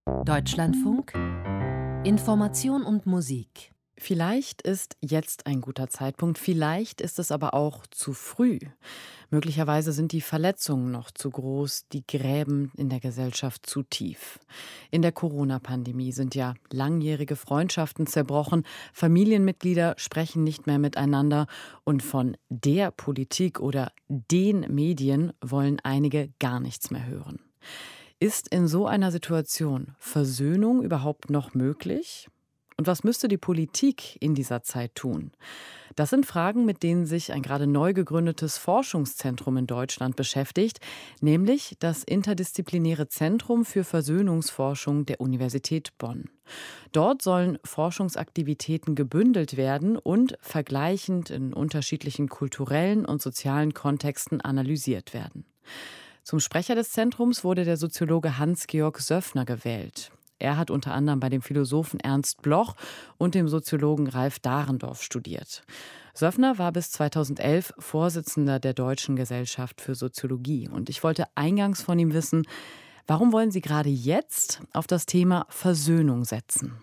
Deutschlandfunk Information und Musik. Vielleicht ist jetzt ein guter Zeitpunkt, vielleicht ist es aber auch zu früh. Möglicherweise sind die Verletzungen noch zu groß, die Gräben in der Gesellschaft zu tief. In der Corona-Pandemie sind ja langjährige Freundschaften zerbrochen, Familienmitglieder sprechen nicht mehr miteinander und von der Politik oder den Medien wollen einige gar nichts mehr hören. Ist in so einer Situation Versöhnung überhaupt noch möglich? Und was müsste die Politik in dieser Zeit tun? Das sind Fragen, mit denen sich ein gerade neu gegründetes Forschungszentrum in Deutschland beschäftigt, nämlich das Interdisziplinäre Zentrum für Versöhnungsforschung der Universität Bonn. Dort sollen Forschungsaktivitäten gebündelt werden und vergleichend in unterschiedlichen kulturellen und sozialen Kontexten analysiert werden. Zum Sprecher des Zentrums wurde der Soziologe Hans-Georg Söffner gewählt. Er hat unter anderem bei dem Philosophen Ernst Bloch und dem Soziologen Ralf Dahrendorf studiert. Söffner war bis 2011 Vorsitzender der Deutschen Gesellschaft für Soziologie. Und ich wollte eingangs von ihm wissen, warum wollen Sie gerade jetzt auf das Thema Versöhnung setzen?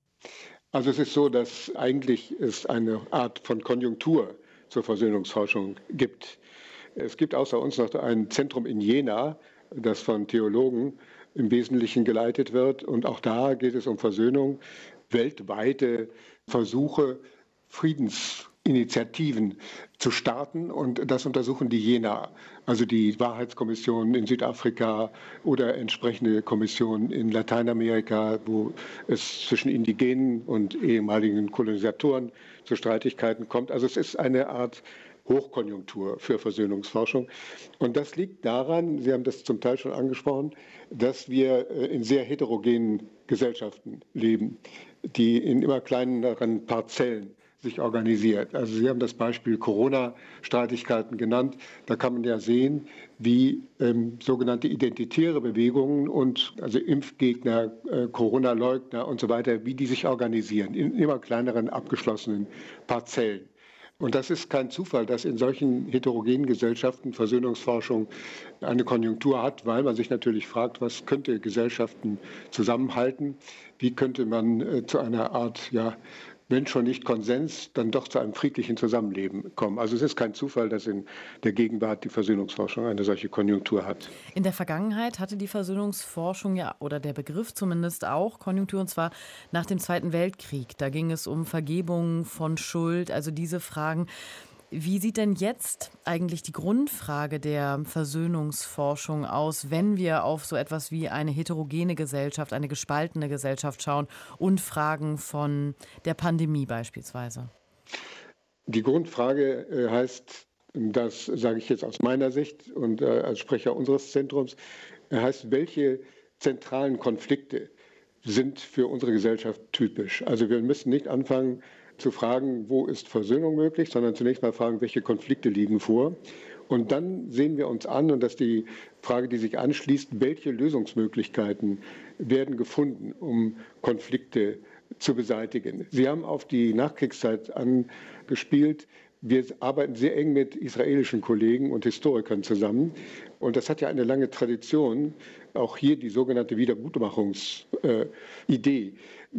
Also es ist so, dass eigentlich es eine Art von Konjunktur zur Versöhnungsforschung gibt. Es gibt außer uns noch ein Zentrum in Jena, das von Theologen im Wesentlichen geleitet wird. Und auch da geht es um Versöhnung, weltweite Versuche, Friedensinitiativen zu starten. Und das untersuchen die Jena, also die Wahrheitskommission in Südafrika oder entsprechende Kommissionen in Lateinamerika, wo es zwischen Indigenen und ehemaligen Kolonisatoren zu Streitigkeiten kommt. Also es ist eine Art Hochkonjunktur für Versöhnungsforschung. Und das liegt daran, Sie haben das zum Teil schon angesprochen, dass wir in sehr heterogenen Gesellschaften leben, die in immer kleineren Parzellen sich organisiert. Also Sie haben das Beispiel Corona-Streitigkeiten genannt. Da kann man ja sehen, wie sogenannte identitäre Bewegungen und also Impfgegner, Corona-Leugner und so weiter, wie die sich organisieren in immer kleineren abgeschlossenen Parzellen. Und das ist kein Zufall, dass in solchen heterogenen Gesellschaften Versöhnungsforschung eine Konjunktur hat, weil man sich natürlich fragt, was könnte Gesellschaften zusammenhalten? Wie könnte man zu einer Art, ja, wenn schon nicht Konsens, dann doch zu einem friedlichen Zusammenleben kommen. Also es ist kein Zufall, dass in der Gegenwart die Versöhnungsforschung eine solche Konjunktur hat. In der Vergangenheit hatte die Versöhnungsforschung ja, oder der Begriff zumindest auch, Konjunktur, und zwar nach dem Zweiten Weltkrieg. Da ging es um Vergebung von Schuld, also diese Fragen. Wie sieht denn jetzt eigentlich die Grundfrage der Versöhnungsforschung aus, wenn wir auf so etwas wie eine heterogene Gesellschaft, eine gespaltene Gesellschaft schauen und Fragen von der Pandemie beispielsweise? Die Grundfrage heißt, das sage ich jetzt aus meiner Sicht und als Sprecher unseres Zentrums, heißt, welche zentralen Konflikte sind für unsere Gesellschaft typisch? Also wir müssen nicht anfangen zu fragen, wo ist Versöhnung möglich, sondern zunächst mal fragen, welche Konflikte liegen vor. Und dann sehen wir uns an, und das ist die Frage, die sich anschließt, welche Lösungsmöglichkeiten werden gefunden, um Konflikte zu beseitigen. Sie haben auf die Nachkriegszeit angespielt. Wir arbeiten sehr eng mit israelischen Kollegen und Historikern zusammen. Und das hat ja eine lange Tradition, auch hier die sogenannte Wiedergutmachungsidee.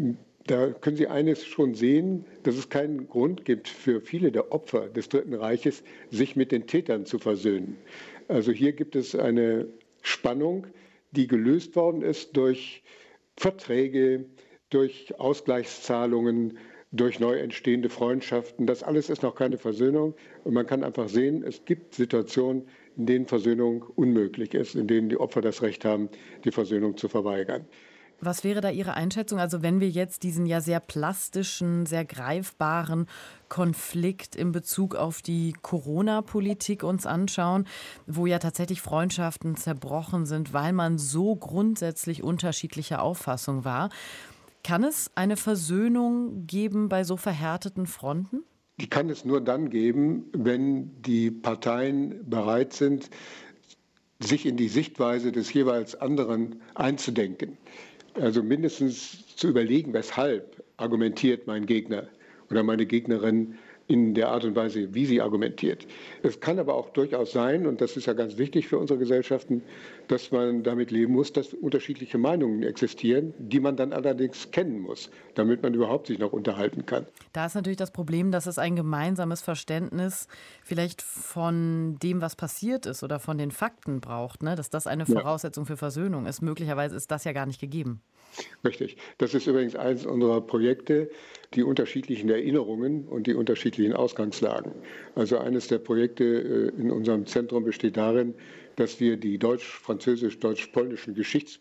Da können Sie eines schon sehen, dass es keinen Grund gibt für viele der Opfer des Dritten Reiches, sich mit den Tätern zu versöhnen. Also hier gibt es eine Spannung, die gelöst worden ist durch Verträge, durch Ausgleichszahlungen, durch neu entstehende Freundschaften. Das alles ist noch keine Versöhnung. Und man kann einfach sehen, es gibt Situationen, in denen Versöhnung unmöglich ist, in denen die Opfer das Recht haben, die Versöhnung zu verweigern. Was wäre da Ihre Einschätzung? Also wenn wir jetzt diesen ja sehr plastischen, sehr greifbaren Konflikt in Bezug auf die Corona-Politik uns anschauen, wo ja tatsächlich Freundschaften zerbrochen sind, weil man so grundsätzlich unterschiedlicher Auffassung war. Kann es eine Versöhnung geben bei so verhärteten Fronten? Die kann es nur dann geben, wenn die Parteien bereit sind, sich in die Sichtweise des jeweils anderen einzudenken. Also mindestens zu überlegen, weshalb argumentiert mein Gegner oder meine Gegnerin in der Art und Weise, wie sie argumentiert. Es kann aber auch durchaus sein, und das ist ja ganz wichtig für unsere Gesellschaften, dass man damit leben muss, dass unterschiedliche Meinungen existieren, die man dann allerdings kennen muss, damit man überhaupt sich noch unterhalten kann. Da ist natürlich das Problem, dass es ein gemeinsames Verständnis vielleicht von dem, was passiert ist oder von den Fakten braucht, ne? Dass das eine Voraussetzung für Versöhnung ist. Möglicherweise ist das ja gar nicht gegeben. Richtig. Das ist übrigens eines unserer Projekte, die unterschiedlichen Erinnerungen und die unterschiedlichen Ausgangslagen. Also eines der Projekte in unserem Zentrum besteht darin, dass wir die deutsch-französisch-deutsch-polnischen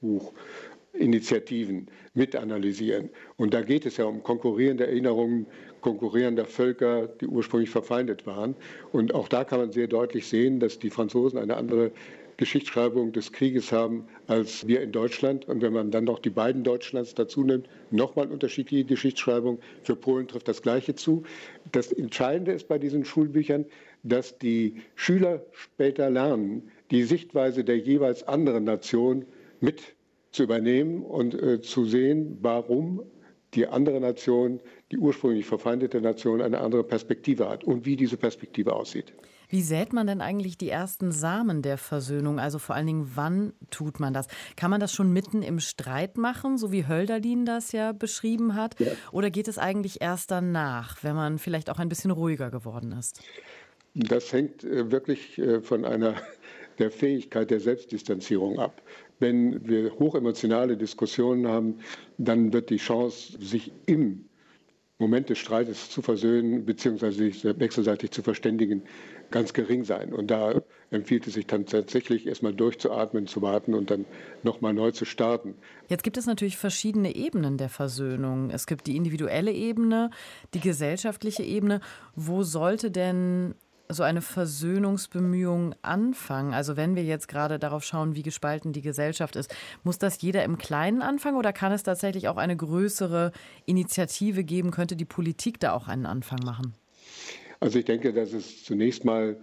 Geschichtsbuchinitiativen mitanalysieren. Und da geht es ja um konkurrierende Erinnerungen konkurrierender Völker, die ursprünglich verfeindet waren. Und auch da kann man sehr deutlich sehen, dass die Franzosen eine andere Geschichtsschreibung des Krieges haben als wir in Deutschland. Und wenn man dann noch die beiden Deutschlands dazu nimmt, nochmal unterschiedliche Geschichtsschreibung. Für Polen trifft das Gleiche zu. Das Entscheidende ist bei diesen Schulbüchern, dass die Schüler später lernen, die Sichtweise der jeweils anderen Nation mit zu übernehmen und zu sehen, warum die andere Nation, die ursprünglich verfeindete Nation, eine andere Perspektive hat und wie diese Perspektive aussieht. Wie sät man denn eigentlich die ersten Samen der Versöhnung? Also vor allen Dingen, wann tut man das? Kann man das schon mitten im Streit machen, so wie Hölderlin das ja beschrieben hat? Ja. Oder geht es eigentlich erst danach, wenn man vielleicht auch ein bisschen ruhiger geworden ist? Das hängt wirklich von der Fähigkeit der Selbstdistanzierung ab. Wenn wir hochemotionale Diskussionen haben, dann wird die Chance, sich im Moment des Streites zu versöhnen bzw. sich wechselseitig zu verständigen, ganz gering sein. Und da empfiehlt es sich dann tatsächlich erstmal durchzuatmen, zu warten und dann nochmal neu zu starten. Jetzt gibt es natürlich verschiedene Ebenen der Versöhnung. Es gibt die individuelle Ebene, die gesellschaftliche Ebene. Wo sollte denn so eine Versöhnungsbemühung anfangen? Also wenn wir jetzt gerade darauf schauen, wie gespalten die Gesellschaft ist, muss das jeder im Kleinen anfangen oder kann es tatsächlich auch eine größere Initiative geben? Könnte die Politik da auch einen Anfang machen? Also ich denke, dass es zunächst mal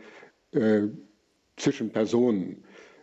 zwischen Personen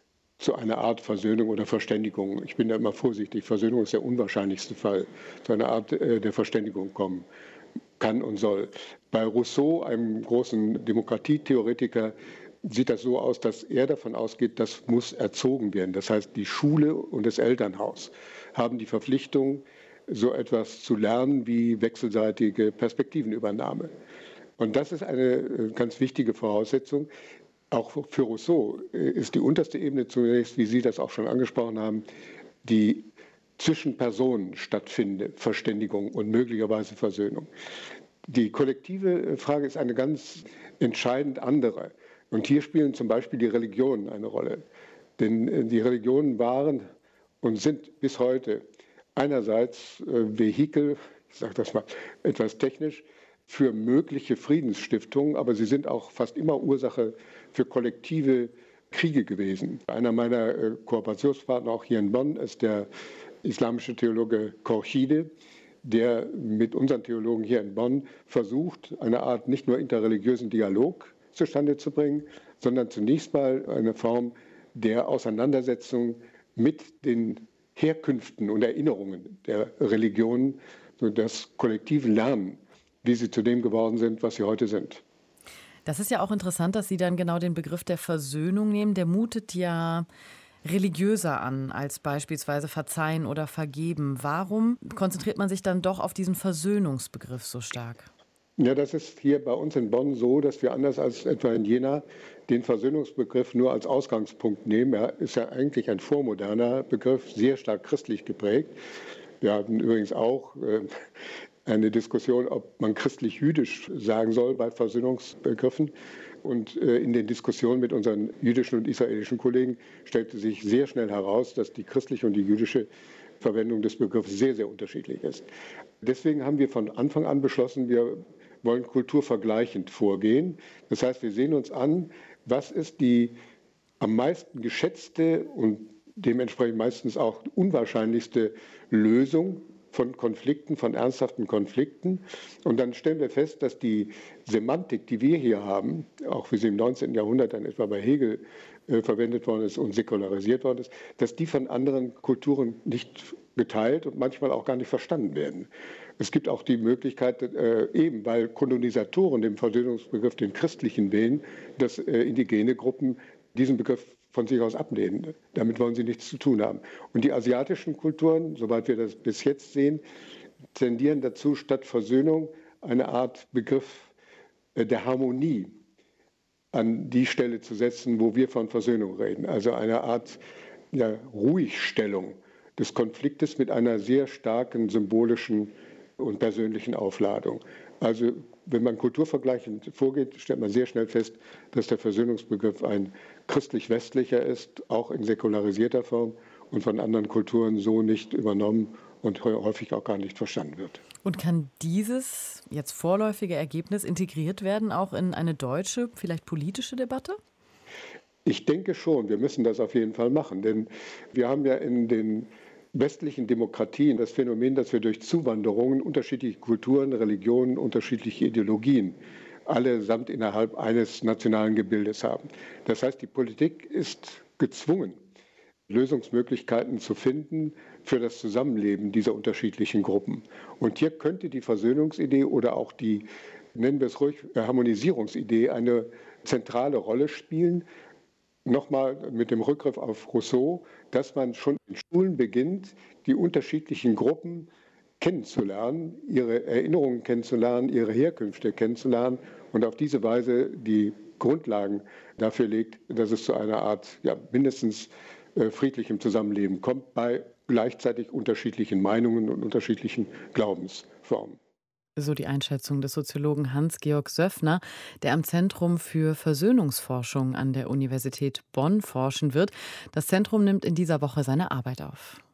zu einer Art Versöhnung oder Verständigung, ich bin da immer vorsichtig, Versöhnung ist der unwahrscheinlichste Fall, zu einer Art der Verständigung kommen kann und soll. Bei Rousseau, einem großen Demokratietheoretiker, sieht das so aus, dass er davon ausgeht, das muss erzogen werden. Das heißt, die Schule und das Elternhaus haben die Verpflichtung, so etwas zu lernen wie wechselseitige Perspektivenübernahme. Und das ist eine ganz wichtige Voraussetzung. Auch für Rousseau ist die unterste Ebene zunächst, wie Sie das auch schon angesprochen haben, die zwischen Personen stattfindende Verständigung und möglicherweise Versöhnung. Die kollektive Frage ist eine ganz entscheidend andere. Und hier spielen zum Beispiel die Religionen eine Rolle. Denn die Religionen waren und sind bis heute einerseits Vehikel, ich sage das mal etwas technisch, für mögliche Friedensstiftungen, aber sie sind auch fast immer Ursache für kollektive Kriege gewesen. Einer meiner Kooperationspartner auch hier in Bonn ist der islamische Theologe Korchide, der mit unseren Theologen hier in Bonn versucht, eine Art nicht nur interreligiösen Dialog zustande zu bringen, sondern zunächst mal eine Form der Auseinandersetzung mit den Herkünften und Erinnerungen der Religionen, so das kollektive Lernen, wie sie zu dem geworden sind, was sie heute sind. Das ist ja auch interessant, dass Sie dann genau den Begriff der Versöhnung nehmen. Der mutet ja religiöser an als beispielsweise Verzeihen oder Vergeben. Warum konzentriert man sich dann doch auf diesen Versöhnungsbegriff so stark? Ja, das ist hier bei uns in Bonn so, dass wir anders als etwa in Jena den Versöhnungsbegriff nur als Ausgangspunkt nehmen. Er ist ja eigentlich ein vormoderner Begriff, sehr stark christlich geprägt. Wir hatten übrigens auch eine Diskussion, ob man christlich-jüdisch sagen soll bei Versöhnungsbegriffen. Und in den Diskussionen mit unseren jüdischen und israelischen Kollegen stellte sich sehr schnell heraus, dass die christliche und die jüdische Verwendung des Begriffs sehr, sehr unterschiedlich ist. Deswegen haben wir von Anfang an beschlossen, wir wollen kulturvergleichend vorgehen. Das heißt, wir sehen uns an, was ist die am meisten geschätzte und dementsprechend meistens auch unwahrscheinlichste Lösung von Konflikten, von ernsthaften Konflikten. Und dann stellen wir fest, dass die Semantik, die wir hier haben, auch wie sie im 19. Jahrhundert dann etwa bei Hegel verwendet worden ist und säkularisiert worden ist, dass die von anderen Kulturen nicht geteilt und manchmal auch gar nicht verstanden werden. Es gibt auch die Möglichkeit, eben weil Kolonisatoren dem Versöhnungsbegriff den christlichen wählen, dass indigene Gruppen diesen Begriff von sich aus ablehnen. Damit wollen sie nichts zu tun haben. Und die asiatischen Kulturen, soweit wir das bis jetzt sehen, tendieren dazu, statt Versöhnung eine Art Begriff der Harmonie an die Stelle zu setzen, wo wir von Versöhnung reden. Also eine Art Ruhigstellung des Konfliktes mit einer sehr starken symbolischen und persönlichen Aufladung. Also wenn man kulturvergleichend vorgeht, stellt man sehr schnell fest, dass der Versöhnungsbegriff ein christlich-westlicher ist, auch in säkularisierter Form und von anderen Kulturen so nicht übernommen und häufig auch gar nicht verstanden wird. Und kann dieses jetzt vorläufige Ergebnis integriert werden, auch in eine deutsche, vielleicht politische Debatte? Ich denke schon, wir müssen das auf jeden Fall machen, denn wir haben ja in den westlichen Demokratien das Phänomen, dass wir durch Zuwanderungen unterschiedliche Kulturen, Religionen, unterschiedliche Ideologien allesamt innerhalb eines nationalen Gebildes haben. Das heißt, die Politik ist gezwungen, Lösungsmöglichkeiten zu finden für das Zusammenleben dieser unterschiedlichen Gruppen. Und hier könnte die Versöhnungsidee oder auch die, nennen wir es ruhig, Harmonisierungsidee eine zentrale Rolle spielen. Nochmal mit dem Rückgriff auf Rousseau, dass man schon in Schulen beginnt, die unterschiedlichen Gruppen kennenzulernen, ihre Erinnerungen kennenzulernen, ihre Herkünfte kennenzulernen und auf diese Weise die Grundlagen dafür legt, dass es zu einer Art mindestens friedlichem Zusammenleben kommt, bei gleichzeitig unterschiedlichen Meinungen und unterschiedlichen Glaubensformen. So die Einschätzung des Soziologen Hans-Georg Söffner, der am Zentrum für Versöhnungsforschung an der Universität Bonn forschen wird. Das Zentrum nimmt in dieser Woche seine Arbeit auf.